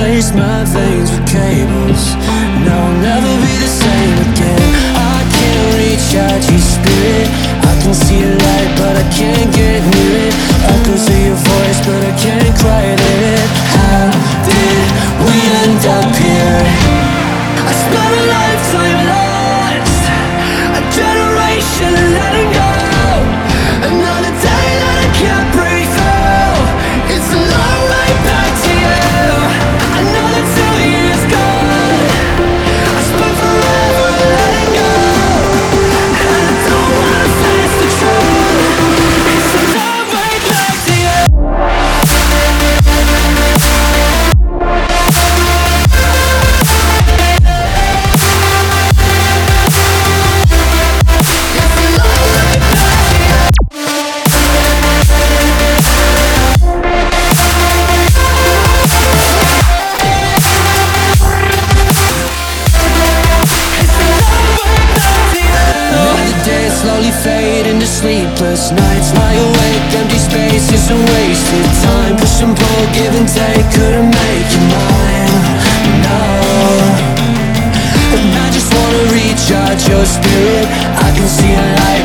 replace my veins with cables. Now I'll never be the same again. I can't reach out your spirit. I can see a light but I can't get near it. Echoes of your voice but I can't quite hear it. How did we end up here? I spent a lifetime lost, a generation letting go. Another day that I can't breathe through. It's a long way back to you. Another 2 years gone. I spent forever letting go, and I don't wanna face the truth. It's a long way back to you. Slowly fade into sleepless nights. Lie awake, empty spaces and wasted time. Push and pull, give and take, couldn't make you mine. No, and I just wanna recharge your spirit. I can see a light